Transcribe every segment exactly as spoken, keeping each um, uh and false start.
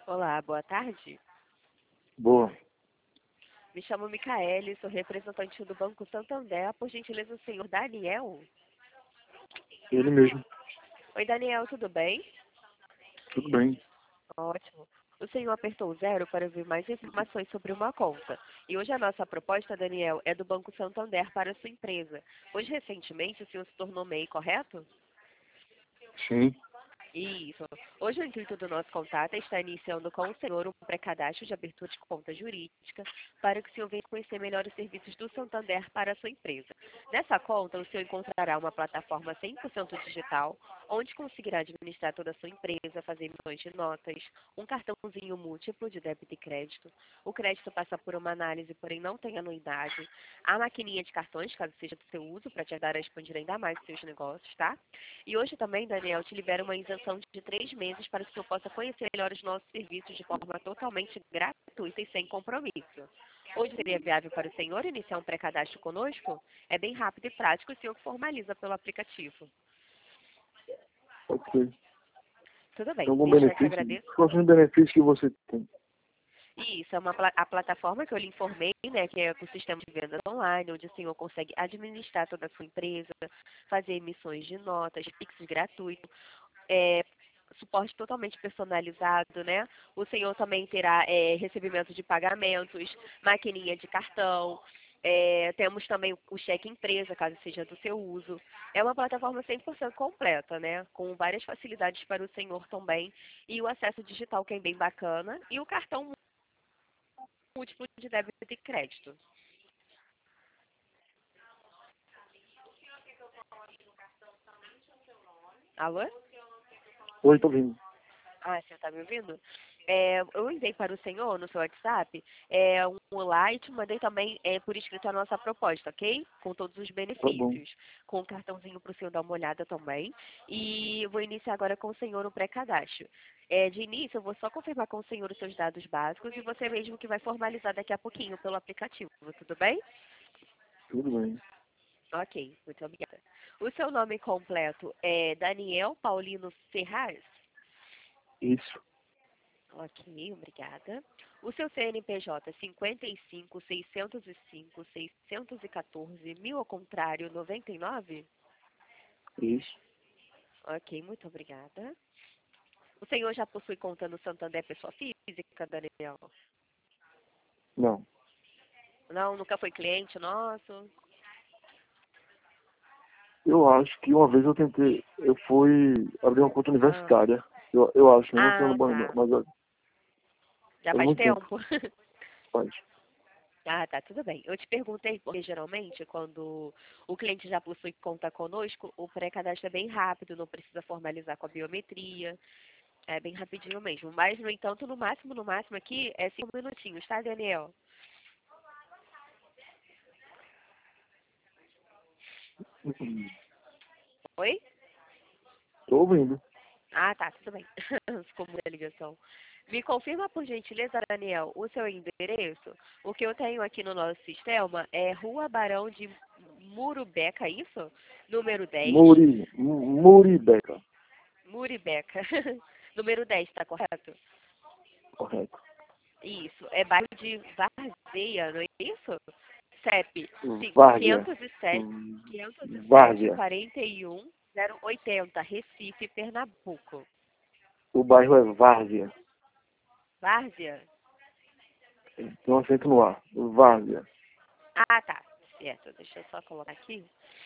Olá, boa tarde. Boa. Me chamo Micaele, sou representante do Banco Santander. Por gentileza, o senhor Daniel? Ele mesmo. Oi, Daniel, tudo bem? Tudo bem. Ótimo. O senhor apertou zero para ouvir mais informações sobre uma conta. E hoje a nossa proposta, Daniel, é do Banco Santander para a sua empresa. Hoje, recentemente, o senhor se tornou M E I, correto? Sim. Isso. Hoje o intuito do nosso contato é estar iniciando com o senhor um pré-cadastro de abertura de conta jurídica para que o senhor venha conhecer melhor os serviços do Santander para a sua empresa. Nessa conta, o senhor encontrará uma plataforma cem por cento digital, onde conseguirá administrar toda a sua empresa, fazer emissões de notas, um cartãozinho múltiplo de débito e crédito. O crédito passa por uma análise, porém não tem anuidade. A maquininha de cartões, caso seja do seu uso, para te ajudar a expandir ainda mais os seus negócios, tá? E hoje também, Daniel, te libera uma isenção de três meses para que eu possa conhecer melhor os nossos serviços de forma totalmente gratuita e sem compromisso. Hoje seria viável para o senhor iniciar um pré-cadastro conosco? É bem rápido e prático e o senhor formaliza pelo aplicativo. Ok. Tudo Tem bem, algum desde já te benefício? agradeço. Quais são os benefícios que você tem? Isso, é uma, pla- a plataforma que eu lhe informei, né, que é o sistema de vendas online, onde o senhor consegue administrar toda a sua empresa, fazer emissões de notas, Pix gratuito, é, suporte totalmente personalizado, né? O senhor também terá é, recebimento de pagamentos, maquininha de cartão, é, temos também o o cheque empresa, caso seja do seu uso. É uma plataforma cem por cento completa, né? Com várias facilidades para o senhor também, e o acesso digital que é bem bacana, e o cartão múltiplo de débito e crédito. Alô? Oi, tô vindo. Ah, você está me ouvindo? É, eu enviei para o senhor no seu WhatsApp é, um olá e te mandei também é, por escrito a nossa proposta, ok? Com todos os Tá bom. benefícios. Com um cartãozinho para o senhor dar uma olhada também. E vou iniciar agora com o senhor o pré-cadastro. É, de início, eu vou só confirmar com o senhor os seus dados básicos e você mesmo que vai formalizar daqui a pouquinho pelo aplicativo. Tudo bem? Tudo bem. Ok, muito obrigada. O seu nome completo é Daniel Paulino Ferraz? Isso. Ok, obrigada. O seu C N P J cinquenta e cinco, seiscentos e cinco, seiscentos e quatorze, mil ao contrário, noventa e nove? Isso. Ok, muito obrigada. O senhor já possui conta no Santander Pessoa Física, Daniel? Não. Não, nunca foi cliente nosso? Eu acho que uma vez eu tentei, eu fui abrir uma conta Ah, universitária. Eu, eu acho, eu não tenho no ah banco não, tá. mas eu- Já faz faz muito tempo. tempo. Faz. Ah, tá, tudo bem. Eu te perguntei porque geralmente quando o cliente já possui conta conosco, o pré-cadastro é bem rápido, não precisa formalizar com a biometria. É bem rapidinho mesmo. Mas, no entanto, no máximo, no máximo aqui é cinco minutinhos, tá, Daniel? Oi? Tô ouvindo. Ah, tá, tudo bem. Ficou muita ligação. Me confirma, por gentileza, Daniel, o seu endereço. O que eu tenho aqui no nosso sistema é Rua Barão de Murubeca, isso? Número dez, Muri. M- Muribeca. Muribeca. Número dez, tá correto? Correto. Isso. É bairro de Varzeia, não é isso? C E P Várzea. quinhentos e sete, Hum, quinhentos e sete, Várzea. quarenta e um, zero oitenta, Recife, Pernambuco. O bairro é Várzea. Várzea? Tem um acento no ar. Várzea. Ah, tá. Certo. Deixa eu só colocar aqui.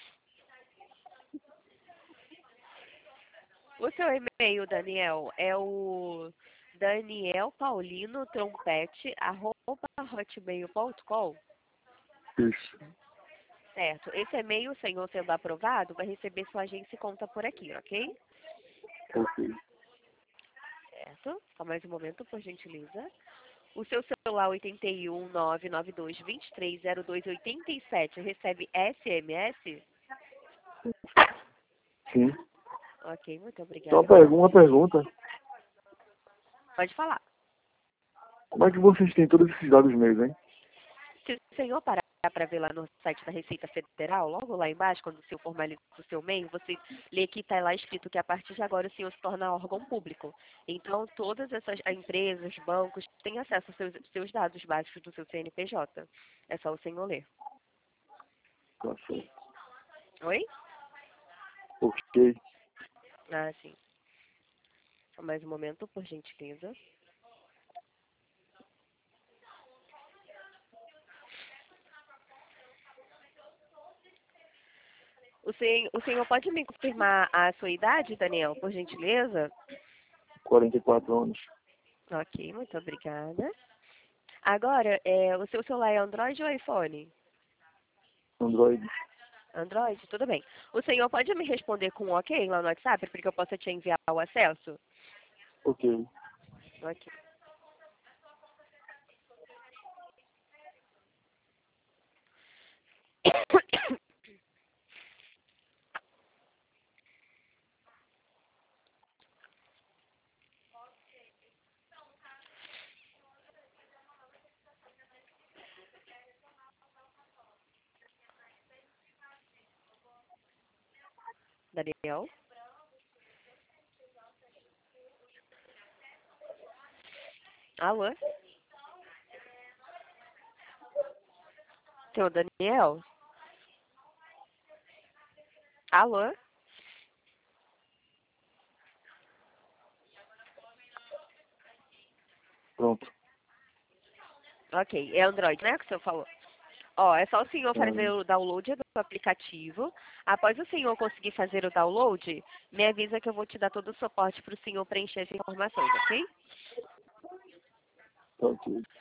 O seu e-mail, Daniel, é o Daniel Paulino Trompete, arroba hotmail ponto com. Isso. Certo. Esse e-mail, senhor sendo aprovado, vai receber sua agência e conta por aqui, ok? Ok. Certo. Só mais um momento, por gentileza. O seu celular oito um, nove nove dois, dois três zero dois oito sete recebe S M S? Sim. Ok, muito Só uma obrigada. pergunta, uma pergunta. Pode falar. Como é que vocês têm todos esses dados meus, hein? Se o senhor parar para ver lá no site da Receita Federal, logo lá embaixo, quando o senhor formaliza o seu meio, você lê que está lá escrito que a partir de agora o senhor se torna órgão público. Então, todas essas empresas, bancos, têm acesso aos seus, seus dados básicos do seu C N P J. É só o senhor ler. Tá certo. Oi? Ok. Ah, sim. Mais um momento, por gentileza. O senhor, o senhor pode me confirmar a sua idade, Daniel, por gentileza? quarenta e quatro anos. Ok, muito obrigada. Agora, é, o seu celular é Android ou iPhone? Android. Android, tudo bem. O senhor pode me responder com um ok lá no WhatsApp, para que eu possa te enviar o acesso? Ok. Ok. Daniel? Alô? Seu Daniel? Alô? Pronto. Ok, é Android, né, que o senhor falou? Ó, é só o senhor fazer É, o download do aplicativo. Após o senhor conseguir fazer o download, me avisa que eu vou te dar todo o suporte para o senhor preencher as informações, ok? tá ok.